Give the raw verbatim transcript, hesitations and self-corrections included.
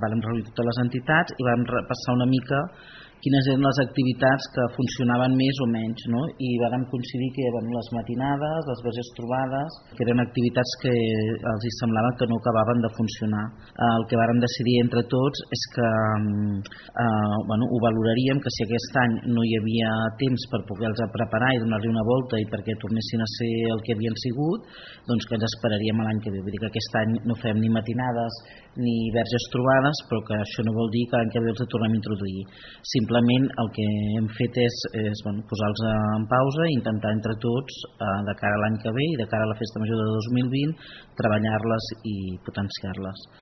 vam reunir totes les entitats i vam repassar una mica quines eren les activitats que funcionaven més o menys, no? I vàrem coincidir que eren les matinades, les verges trobades, que eren activitats que els semblava que no acabaven de funcionar. El que vàrem decidir entre tots és que eh, bueno, ho valoraríem, que si aquest any no hi havia temps per poder-los preparar i donar-li una volta i perquè tornessin a ser el que havien sigut, doncs que ens esperaríem a l'any que ve. Vull dir que aquest any no fem ni matinades ni verges trobades, però que això no vol dir que l'any que ve els tornem a introduir. Simplement el que hem fet és, és bueno, posar-los en pausa i intentar entre tots, eh, de cara a l'any que ve i de cara a la Festa Major de dos mil vint, treballar-les i potenciar-les.